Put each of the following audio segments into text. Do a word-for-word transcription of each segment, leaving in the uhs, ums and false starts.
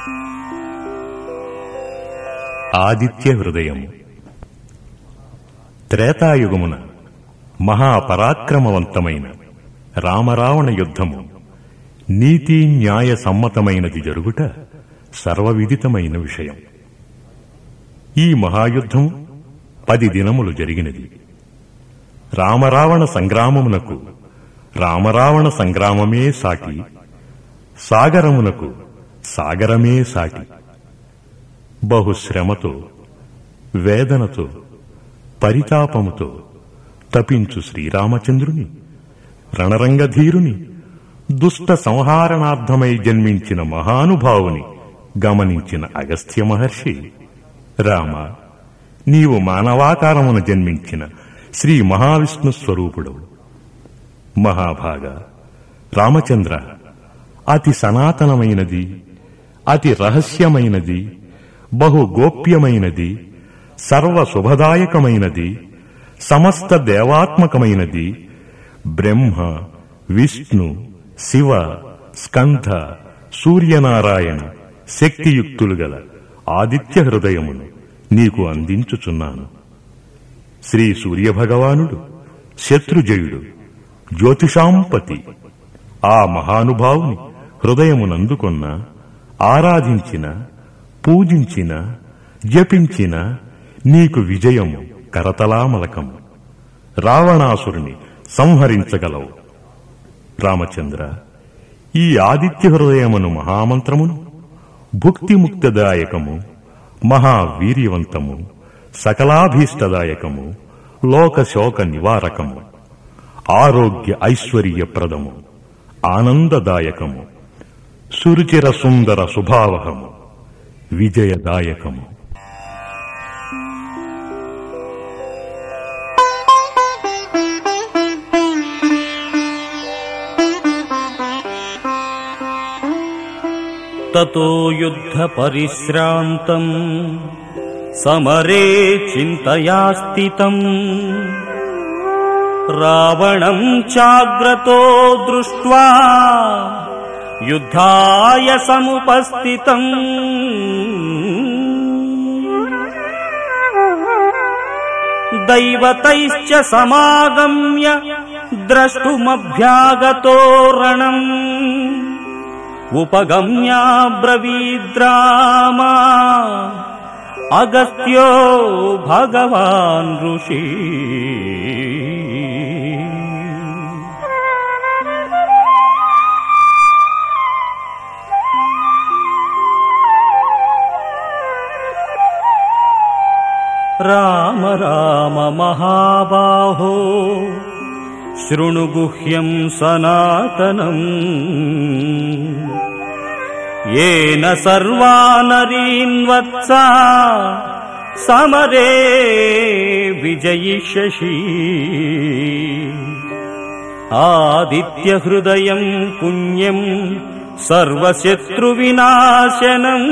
ఆదిత్య హృదయము. త్రేతాయుగమున మహాపరాక్రమవంతమైన రామరావణ యుద్ధము నీతి న్యాయ సమ్మతమైనది జరుగుట సర్వవిదితమైన విషయం. ఈ మహాయుద్ధము పది దినములు జరిగినది. రామరావణ సంగ్రామమునకు రామరావణ సంగ్రామమే సాటి, సాగరమునకు సాగరమే సాటి. బహుశ్రమతో, వేదనతో, పరితాపముతో తపించు శ్రీరామచంద్రుని, రణరంగధీరుని, దుష్ట సంహారణార్థమై జన్మించిన మహానుభావుని గమనించిన అగస్త్య మహర్షి, రామ, నీవు మానవాకారమున జన్మించిన శ్రీ మహావిష్ణు స్వరూపుడవు. మహాభాగ, రామచంద్ర, అతి సనాతనమైనది, అతి రహస్యమైనది, బహు గోప్యమైనది, సర్వ శుభదాయకమైనది, సమస్త దేవాత్మకమైనది బ్రహ్మ, విష్ణు, శివ, స్కంధ, సూర్యనారాయణ శక్తియుక్తులు గల ఆదిత్య హృదయమును నీకు అందించుచున్నాను. శ్రీ సూర్యభగవానుడు శత్రుజయుడు, జ్యోతిషాంపతి. ఆ మహానుభావుని హృదయమునందుకొన్న, ఆరాధించిన, పూజించిన, జపించిన నీకు విజయము కరతలామలకము. రావణాసురుని సంహరించగలవు. రామచంద్ర, ఈ ఆదిత్య హృదయమును మహామంత్రమును భుక్తిముక్తదాయకము, మహావీర్యవంతము, సకలాభీష్టదాయకము, లోకశోక నివారకము, ఆరోగ్య ఐశ్వర్యప్రదము, ఆనందదాయకము, సురుచిర సుందర శుభావహము, విజయదాయకము. తతో యుద్ధ పరిశ్రాంతం సమరే చింతయా స్థితం రావణం చాగ్రతో దృష్ట్వా యుద్ధాయ సముపస్థితం దైవతైశ్చ సమాగమ్య ద్రష్టుమభ్యాగతో రణం ఉపగమ్యాబ్రవీద్రామా అగస్త్యో భగవాన్ ఋషి. రామ రామ మహాబాహో శృణు గుహ్యం సనాతనం येन सर्वानरीन् वत्सा समरे विजयिष्यसि. आदित्य हृदयं पुण्यं सर्वशत्रुविनाशनम्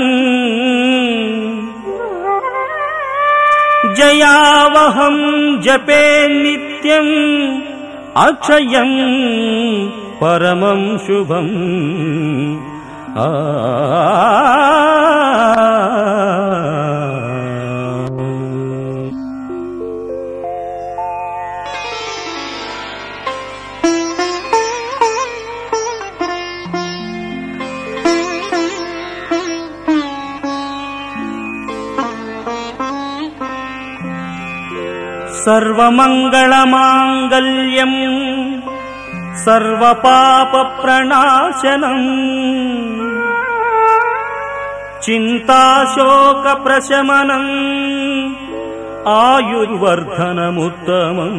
जयावहं जपे नित्यं अक्षयं परमं शुभम्. ఆ సర్వమంగళమాంగళ్యం సర్వపాపప్రణాశనం చింతాశోకప్రశమనం ఆయుర్వర్ధనముత్తమం.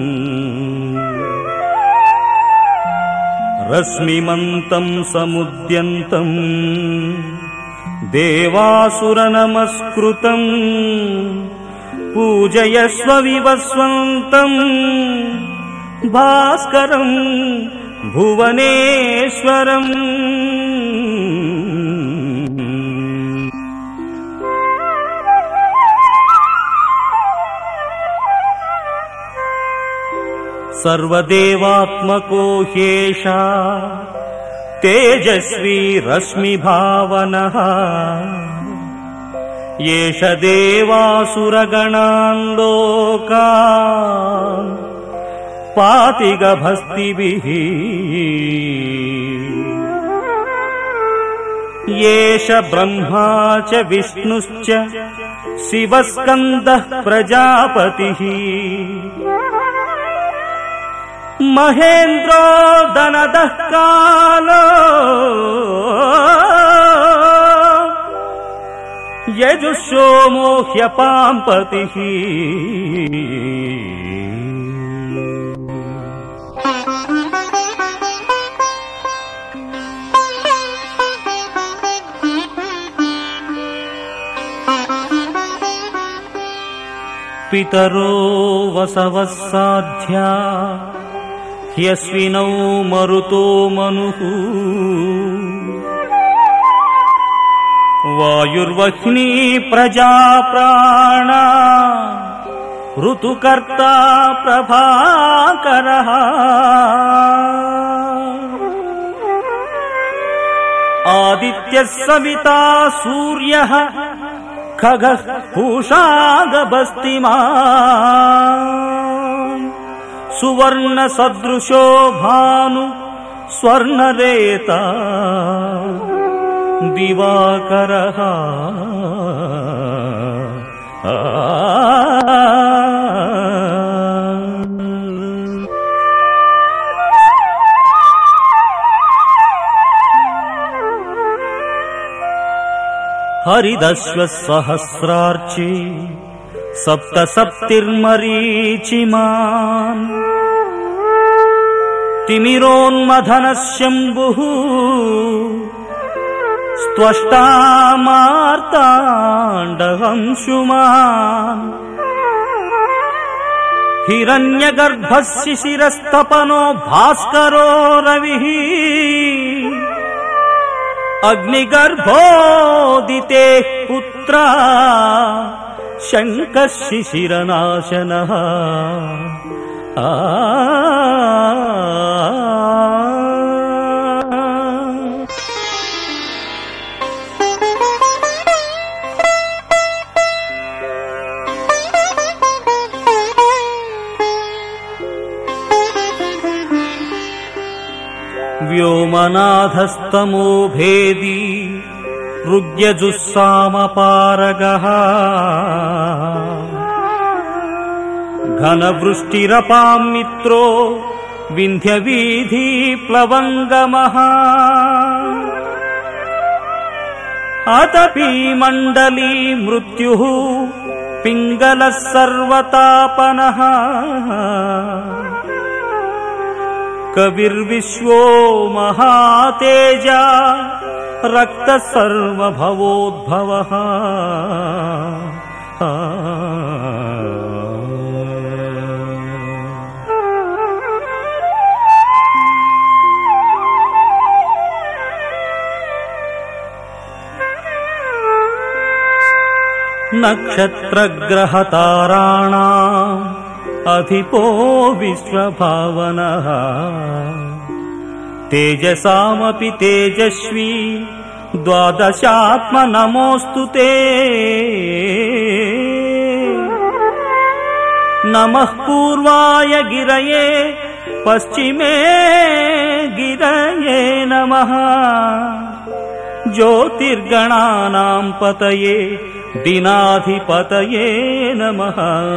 రశ్మిమంతం సముద్యంతం దేవాసురనమస్కృతం పూజయస్వ వివస్వంతం భాస్కరం భువనేశ్వరం. సర్వదేవాత్మకో హ్యేషా तेजस्वी रश्मिभावनः एष देवासुरगणान् लोकान् पातिगभस्तिभिः एष ब्रह्मा च विष्णुश्च शिवस्कन्दः प्रजापतिः महेन्द्रो दनदः कालो यजुःसोमो ह्यपाम्पतिः पितरो वसवः साध्या ह्यश्विनौ मरुतो मनुः वायुर्वह्नी प्रजा प्राणा ऋतुकर्ता प्रभाकरः आदित्यः सविता सूर्यः खगः पूषा गभस्तिमान् सुवर्ण सदृशो भानु स्वर्णरेता दिवाकरः हरिदश्व सहस्रार्ची सप्त सप्तिर्मरीचिमान् तिमिरोन्मथनः शम्भुः स्त्वष्टा मार्ताण्डहंसुमान् हिरण्यगर्भः शिशिरस्तपनो भास्करो रविः अग्निगर्भोदितेः पुत्रा शङ्कः शिशिरनाशनः आ व्योमनाथस्तमो भेदी ऋग्यजुस्सामपारगः घनवृष्टिरपां मित्रो विन्ध्यवीधी प्लवङ्गमः अतपी मण्डली मृत्युः पिङ्गलः सर्वतापनः कविर्विश्वो महातेजा रक्तः सर्वभवोद्भवः नक्षत्रग्रहताराणाम् अधिपो विश्वभावनः तेजसामपि तेजस्वी द्वादशात्म नमोऽस्तु ते नमः पूर्वाय गिरये पश्चिमे गिरये नमः ज्योतिर्गणानां पतये दिनाधिपतये नमः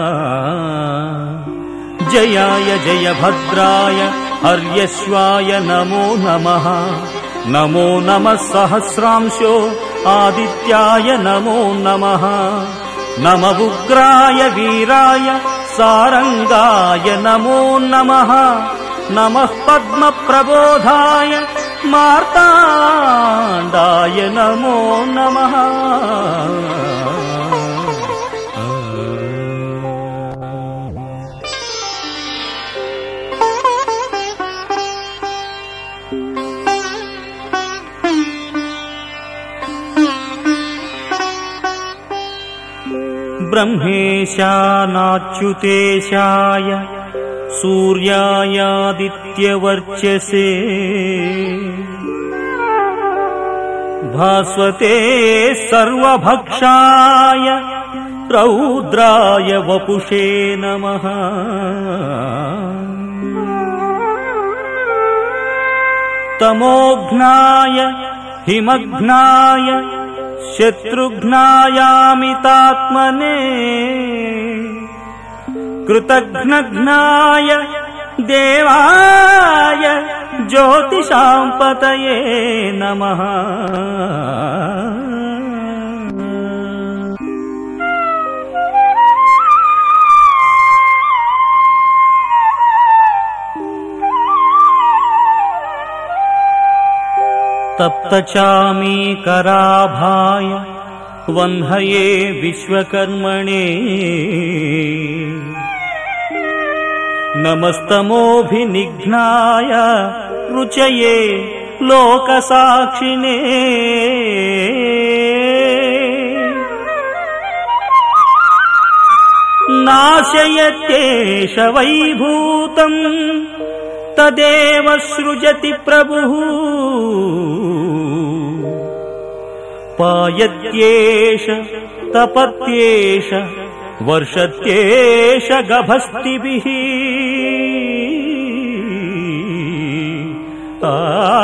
जयाय जयभद्राय हर्यश्वाय नमो नमः नमो नमः सहस्रांशो आदित्याय नमो नमः नमः उग्राय वीराय सारंगाय नमो नमः नमः पद्मप्रबोधाय मार्ताण्डाय नमो नमः ब्रह्मेशानाच्युतेशाय सूर्यायादित्यवर्चसे भास्वते सर्वभक्षाय रौद्राय वपुषे नमः। तमोघ्नाय हिमघ्नाय शत्रुघ्नायामितात्मने कृतघ्नघ्नाय देवाय ज्योतिषां पतये नमः। तप्तचामीकराभाय वह्नये विश्वकर्मणे नमस्तमोभिनिघ्नाय रुचये लोकसाक्षिणे नाशयत्येष वैभूतम् तदेव सृजति प्रभुः पायत्येष तपत्येष वर्षत्येष गभस्तिभिः आ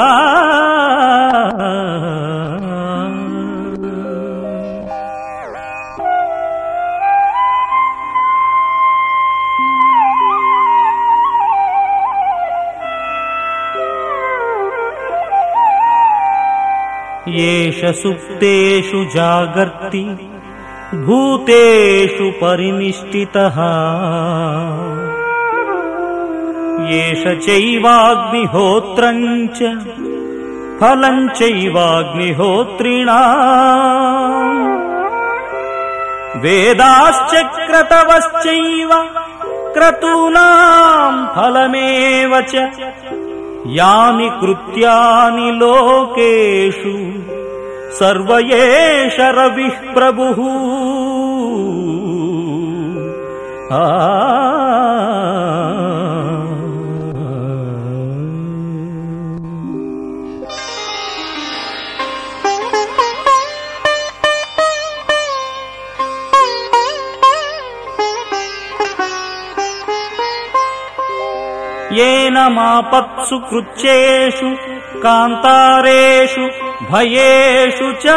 येष सुप्तेषु जागर्ति भूतेषु परिनिष्ठितः येष चैवाग्निहोत्रं च फलं चैवाग्निहोत्रिणाम् वेदाश्च क्रतवश्चैव क्रतूनां फलमेव च यानि कृत्यानि लोकेषु सर्व एष रविः प्रभुः आ येन मापत्सु कृच्छेषु कान्तारेषु भयेषु च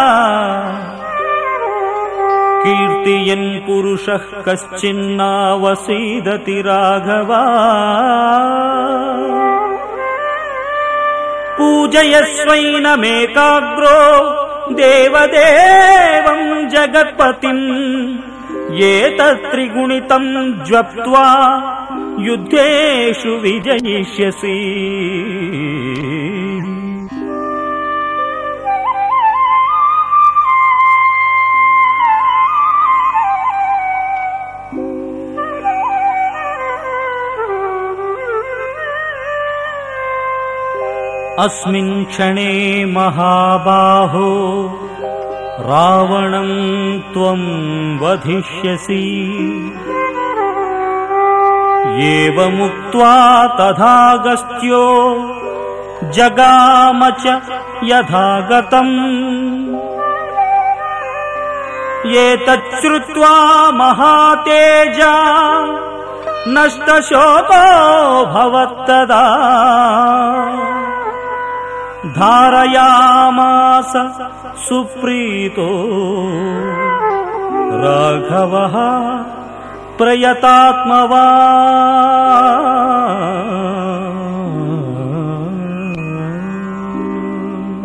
कीर्तियन् पुरुषः कश्चिन्नावसीदति राघव पूजयस्वैनमेकाग्रो देवदेवं जगत्पतिम् एतत्त्रिगुणितं ज्ञप्त्वा युद्धेषु विजयिष्यसि। अस्मिन् क्षणे महाबाहो रावणं त्वं वधिष्यसि। एवमुक्त्वा तथागस्त्यो जगाम च यथागतम्। एतच्छ्रुत्वा महातेजा नष्टशोको भवत्तदा धारयामास सुप्रीतो राघवः प्रयतात्मवान्।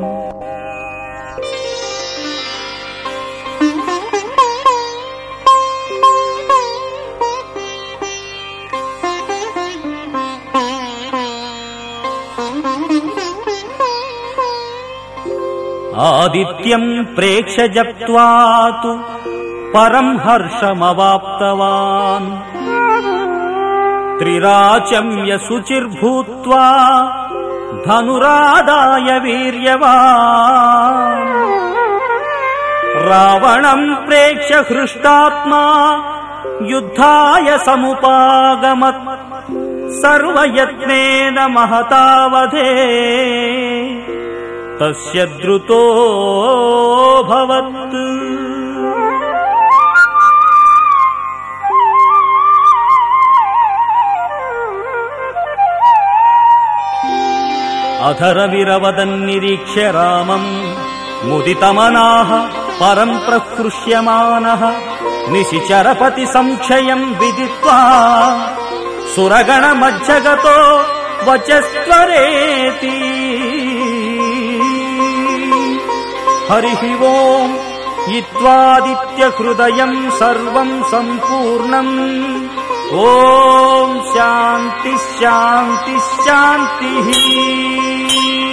आदित्यं प्रेक्ष्य जप्त्वा तु परं हर्षमवाप्तवान्। त्रिराचम्य शुचिर्भूत्वा धनुरादाय वीर्यवान्। रावणं प्रेक्ष्य हृष्टात्मा युद्धाय समुपागमत्। सर्वयत्नेन महतावधे तस्य द्रुतोऽभवत्। अधरविरवदन्निरीक्ष्य रामम् मुदितमनाः परम् प्रहृष्यमानः निशिचरपति संक्षयम् विदित्वा सुरगणमज्जगतो वचस्त्वरेति। हरिः ओम् इत्वादित्यहृदयम् सर्वम् सम्पूर्णम्। ॐ शान्ति शान्ति शान्तिः।